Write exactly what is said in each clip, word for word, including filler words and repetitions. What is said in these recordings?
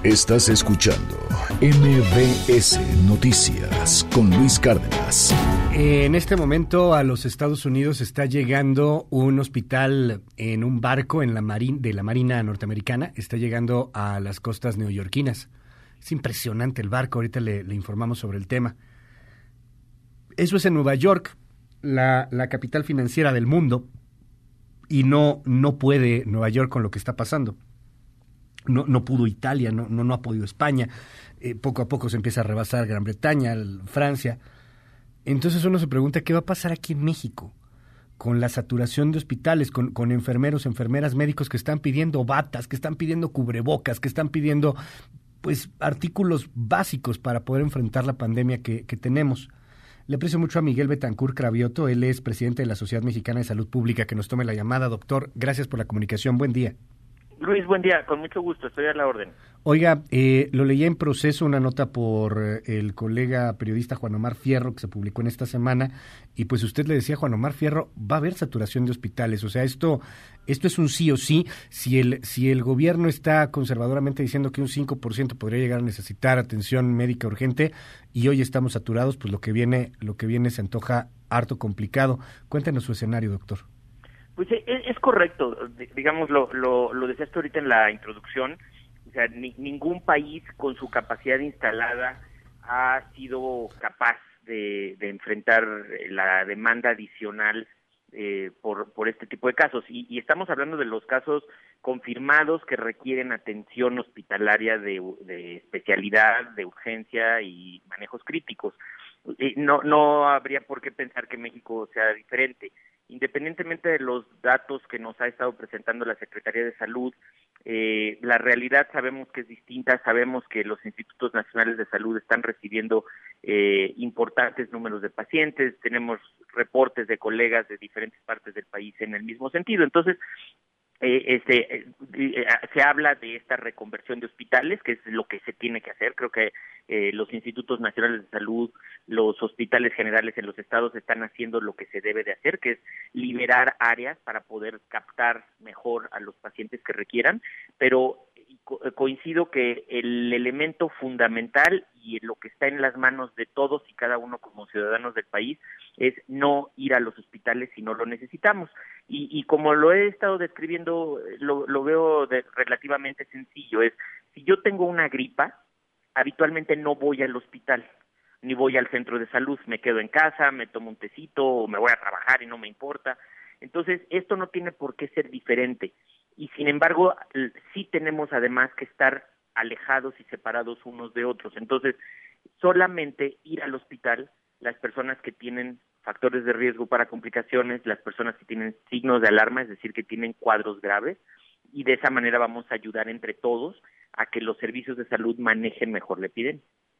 Estás escuchando M B S Noticias con Luis Cárdenas. En este momento a los Estados Unidos está llegando un hospital en un barco en la marin, de la Marina norteamericana. Está llegando a las costas neoyorquinas. Es impresionante el barco, ahorita le, le informamos sobre el tema. Eso es en Nueva York, la, la capital financiera del mundo, y no, no puede Nueva York con lo que está pasando. No, no pudo Italia, no, no, no ha podido España, eh, poco a poco se empieza a rebasar Gran Bretaña, Francia. Entonces uno se pregunta qué va a pasar aquí en México con la saturación de hospitales, con, con enfermeros, enfermeras, médicos que están pidiendo batas, que están pidiendo cubrebocas, que están pidiendo pues artículos básicos para poder enfrentar la pandemia que, que tenemos. Le aprecio mucho a Miguel Betancourt Cravioto, él es presidente de la Sociedad Mexicana de Salud Pública, que nos tome la llamada. Doctor, gracias por la comunicación, buen día. Luis, buen día, con mucho gusto, estoy a la orden. Oiga, eh, lo leía en Proceso, una nota por eh, el colega periodista Juan Omar Fierro, que se publicó en esta semana, y pues usted le decía, Juan Omar Fierro, va a haber saturación de hospitales, o sea, esto esto es un sí o sí. Si el si el gobierno está conservadoramente diciendo que un cinco por ciento podría llegar a necesitar atención médica urgente, y hoy estamos saturados, pues lo que viene, lo que viene se antoja harto complicado. Cuéntenos su escenario, doctor. Pues es, es correcto, digamos, lo, lo, lo decías ahorita en la introducción, o sea, ni, ningún país con su capacidad instalada ha sido capaz de, de enfrentar la demanda adicional eh, por, por este tipo de casos, y, y estamos hablando de los casos confirmados que requieren atención hospitalaria de, de especialidad, de urgencia y manejos críticos. Eh, no, no habría por qué pensar que México sea diferente. Independientemente de los datos que nos ha estado presentando la Secretaría de Salud, eh, la realidad sabemos que es distinta, sabemos que los institutos nacionales de salud están recibiendo eh, importantes números de pacientes, tenemos reportes de colegas de diferentes partes del país en el mismo sentido. Entonces, Eh, este, eh, se habla de esta reconversión de hospitales, que es lo que se tiene que hacer. Creo que eh, los institutos nacionales de salud, los hospitales generales en los estados están haciendo lo que se debe de hacer, que es liberar áreas para poder captar mejor a los pacientes que requieran, pero co- coincido que el elemento fundamental y lo que está en las manos de todos y cada uno como ciudadanos del país es no ir a los hospitales si no lo necesitamos. Y, y como lo he estado describiendo, lo, lo veo de, relativamente sencillo. Es, si yo tengo una gripa, habitualmente no voy al hospital, ni voy al centro de salud, me quedo en casa, me tomo un tecito, o me voy a trabajar y no me importa. Entonces, esto no tiene por qué ser diferente. Y sin embargo, sí tenemos además que estar alejados y separados unos de otros. Entonces, solamente ir al hospital, las personas que tienen factores de riesgo para complicaciones, las personas que tienen signos de alarma, es decir, que tienen cuadros graves, y de esa manera vamos a ayudar entre todos a que los servicios de salud manejen mejor la epidemia.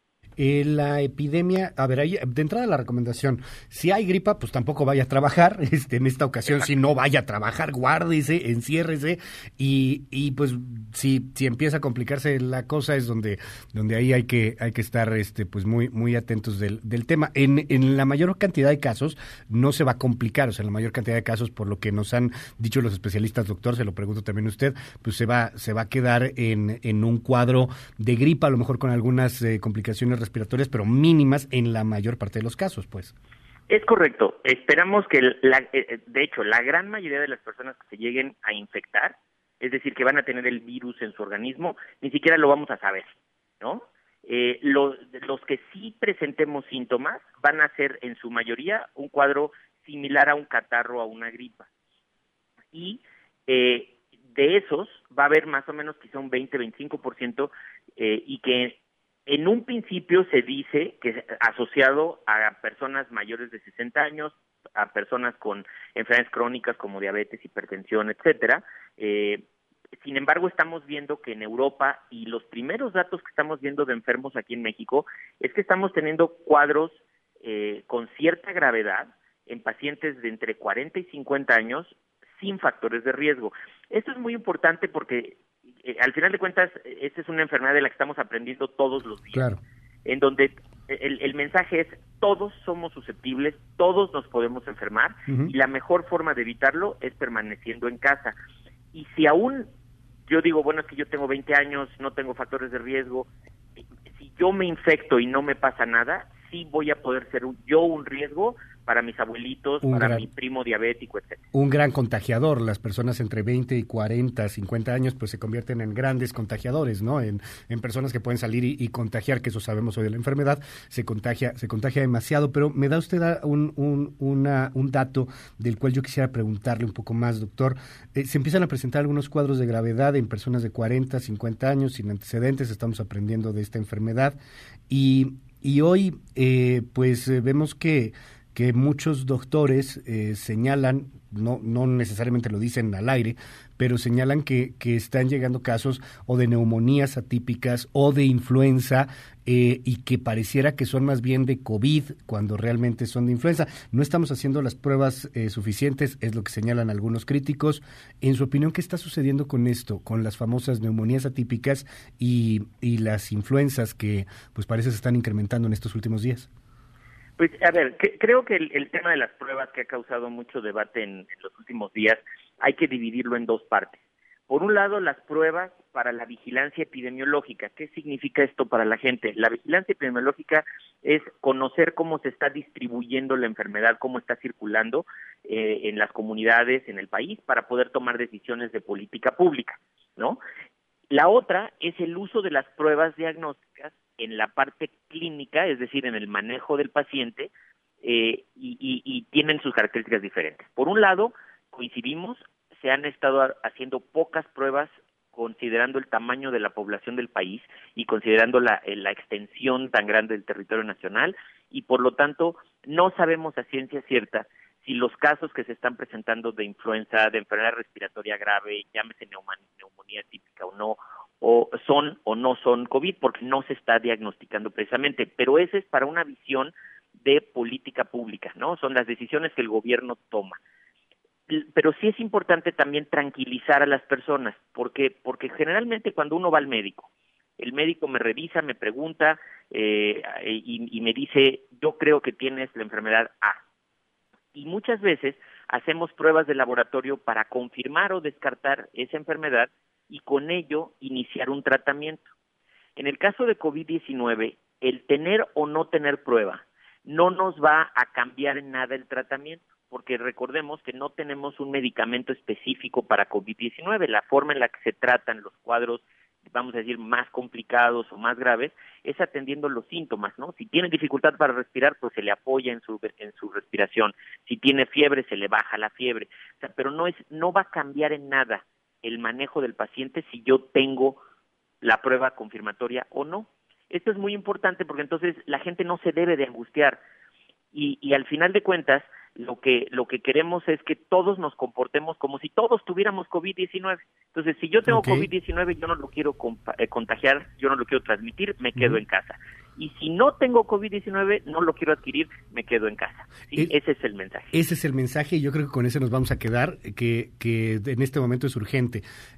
Eh, la epidemia, a ver, ahí, de entrada la recomendación, si hay gripa, pues tampoco vaya a trabajar, este, en esta ocasión si no vaya a trabajar, guárdese, enciérrese, y, y pues si, si empieza a complicarse la cosa es donde, donde ahí hay que, hay que estar este, pues muy, muy atentos del, del tema. En, en la mayor cantidad de casos no se va a complicar, o sea, en la mayor cantidad de casos, por lo que nos han dicho los especialistas, doctor, se lo pregunto también a usted, pues se va, se va a quedar en, en un cuadro de gripa, a lo mejor con algunas eh, complicaciones respiratorias, pero mínimas en la mayor parte de los casos, pues. Es correcto. Esperamos que, la, de hecho, la gran mayoría de las personas que se lleguen a infectar, es decir, que van a tener el virus en su organismo, ni siquiera lo vamos a saber, ¿no? Eh, los, los que sí presentemos síntomas van a ser, en su mayoría, un cuadro similar a un catarro o a una gripa. Y eh, de esos va a haber más o menos quizá un veinte a veinticinco por ciento eh, y que en un principio se dice que es asociado a personas mayores de sesenta años, a personas con enfermedades crónicas como diabetes, hipertensión, etcétera. Eh, sin embargo, estamos viendo que en Europa, y los primeros datos que estamos viendo de enfermos aquí en México, es que estamos teniendo cuadros eh, con cierta gravedad en pacientes de entre cuarenta y cincuenta años sin factores de riesgo. Esto es muy importante porque Eh, al final de cuentas, esta es una enfermedad de la que estamos aprendiendo todos los días, claro, en donde el, el mensaje es, todos somos susceptibles, todos nos podemos enfermar, uh-huh. y la mejor forma de evitarlo es permaneciendo en casa. Y si aún yo digo, bueno, es que yo tengo veinte años, no tengo factores de riesgo. Si yo me infecto y no me pasa nada, sí voy a poder ser un, yo un riesgo para mis abuelitos, un para gran, mi primo diabético, etcétera. Un gran contagiador. Las personas entre veinte y cuarenta, cincuenta años pues se convierten en grandes contagiadores, ¿no? En, en personas que pueden salir y, y contagiar, que eso sabemos hoy de la enfermedad, se contagia se contagia demasiado. Pero me da usted un, un, una, un dato del cual yo quisiera preguntarle un poco más, doctor. Eh, se empiezan a presentar algunos cuadros de gravedad en personas de cuarenta, cincuenta años sin antecedentes. Estamos aprendiendo de esta enfermedad y, y hoy eh, pues eh, vemos que que muchos doctores eh, señalan, no, no necesariamente lo dicen al aire, pero señalan que, que están llegando casos o de neumonías atípicas o de influenza eh, y que pareciera que son más bien de COVID cuando realmente son de influenza. No estamos haciendo las pruebas eh, suficientes, es lo que señalan algunos críticos. En su opinión, ¿qué está sucediendo con esto, con las famosas neumonías atípicas y, y las influencias que pues parece se están incrementando en estos últimos días? Pues, a ver, que, creo que el, el tema de las pruebas que ha causado mucho debate en, en los últimos días, hay que dividirlo en dos partes. Por un lado, las pruebas para la vigilancia epidemiológica. ¿Qué significa esto para la gente? La vigilancia epidemiológica es conocer cómo se está distribuyendo la enfermedad, cómo está circulando eh, en las comunidades, en el país, para poder tomar decisiones de política pública, ¿no? La otra es el uso de las pruebas diagnósticas en la parte clínica, es decir, en el manejo del paciente, eh, y, y, y tienen sus características diferentes. Por un lado, coincidimos, se han estado haciendo pocas pruebas considerando el tamaño de la población del país y considerando la, la extensión tan grande del territorio nacional, y por lo tanto no sabemos a ciencia cierta si los casos que se están presentando de influenza, de enfermedad respiratoria grave, llámese neumonía típica o no, o son o no son COVID, porque no se está diagnosticando precisamente. Pero ese es para una visión de política pública, ¿no? Son las decisiones que el gobierno toma. Pero sí es importante también tranquilizar a las personas, porque porque generalmente cuando uno va al médico, el médico me revisa, me pregunta eh, y, y me dice, yo creo que tienes la enfermedad A. Y muchas veces hacemos pruebas de laboratorio para confirmar o descartar esa enfermedad y con ello iniciar un tratamiento. En el caso de COVID diecinueve, el tener o no tener prueba no nos va a cambiar en nada el tratamiento, porque recordemos que no tenemos un medicamento específico para COVID diecinueve. La forma en la que se tratan los cuadros, vamos a decir, más complicados o más graves, es atendiendo los síntomas, ¿no? Si tiene dificultad para respirar, pues se le apoya en su en su respiración. Si tiene fiebre, se le baja la fiebre. O sea, pero no es no va a cambiar en nada el manejo del paciente si yo tengo la prueba confirmatoria o no. Esto es muy importante porque entonces la gente no se debe de angustiar y, y al final de cuentas lo que lo que queremos es que todos nos comportemos como si todos tuviéramos COVID diecinueve. Entonces, si yo tengo okay. COVID diecinueve, yo no lo quiero compa- eh, contagiar, yo no lo quiero transmitir, me quedo uh-huh. en casa. Y si no tengo COVID diecinueve, no lo quiero adquirir, me quedo en casa. ¿Sí? Es, ese es el mensaje. Ese es el mensaje y yo creo que con ese nos vamos a quedar, que, que en este momento es urgente.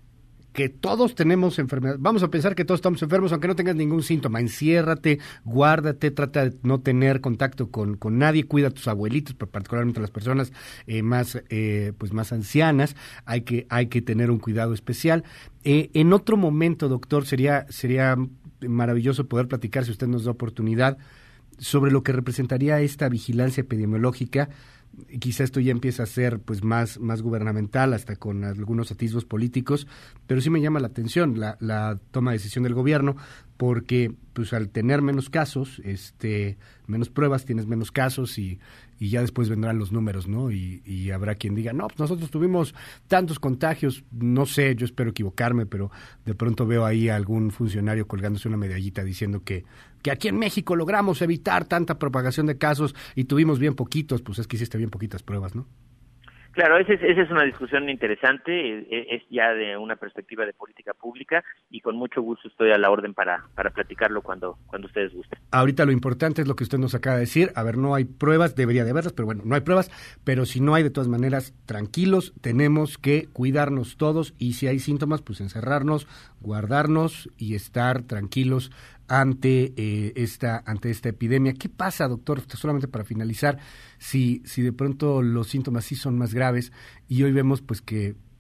Que todos tenemos enfermedad. Vamos a pensar que todos estamos enfermos, aunque no tengas ningún síntoma. Enciérrate, guárdate, trata de no tener contacto con, con nadie, cuida a tus abuelitos, particularmente a las personas eh, más eh, pues más ancianas. Hay que hay que tener un cuidado especial. Eh, en otro momento, doctor, sería sería maravilloso poder platicar, si usted nos da oportunidad, sobre lo que representaría esta vigilancia epidemiológica. Quizá esto ya empieza a ser pues más, más gubernamental, hasta con algunos atisbos políticos, pero sí me llama la atención la, la toma de decisión del gobierno, porque pues al tener menos casos, este, menos pruebas, tienes menos casos y, y ya después vendrán los números, ¿no? Y, y habrá quien diga, no, pues nosotros tuvimos tantos contagios, no sé, yo espero equivocarme, pero de pronto veo ahí a algún funcionario colgándose una medallita diciendo que, que aquí en México logramos evitar tanta propagación de casos y tuvimos bien poquitos, pues es que hiciste bien poquitas pruebas, ¿no? Claro, esa es, esa es una discusión interesante, es, es ya de una perspectiva de política pública y con mucho gusto estoy a la orden para, para platicarlo cuando, cuando ustedes gusten. Ahorita lo importante es lo que usted nos acaba de decir, a ver, no hay pruebas, debería de haberlas, pero bueno, no hay pruebas, pero si no hay, de todas maneras, tranquilos, tenemos que cuidarnos todos y si hay síntomas, pues encerrarnos, guardarnos y estar tranquilos ante eh, esta ante esta epidemia. ¿Qué pasa, doctor? Solamente para finalizar, si si de pronto los síntomas sí son más graves y hoy vemos pues que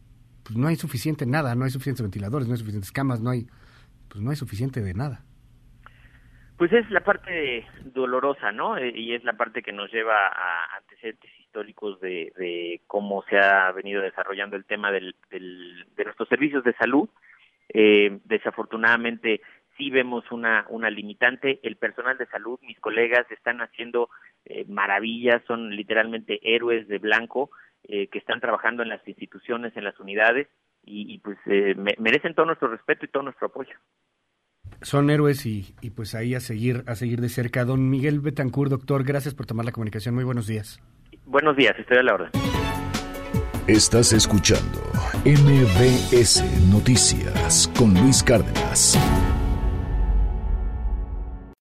pues no hay suficiente nada, no hay suficientes ventiladores, no hay suficientes camas, no hay, pues no hay suficiente de nada. Pues es la parte dolorosa, ¿no? Y es la parte que nos lleva a antecedentes históricos de, de cómo se ha venido desarrollando el tema del, del, de nuestros servicios de salud. Eh, desafortunadamente sí vemos una, una limitante. El personal de salud, mis colegas, están haciendo eh, maravillas, son literalmente héroes de blanco eh, que están trabajando en las instituciones, en las unidades, y, y pues eh, me, merecen todo nuestro respeto y todo nuestro apoyo. Son héroes y, y pues ahí a seguir a seguir de cerca. Don Miguel Betancourt, doctor, gracias por tomar la comunicación. Muy buenos días. Buenos días, estoy a la orden. Estás escuchando M B S Noticias con Luis Cárdenas.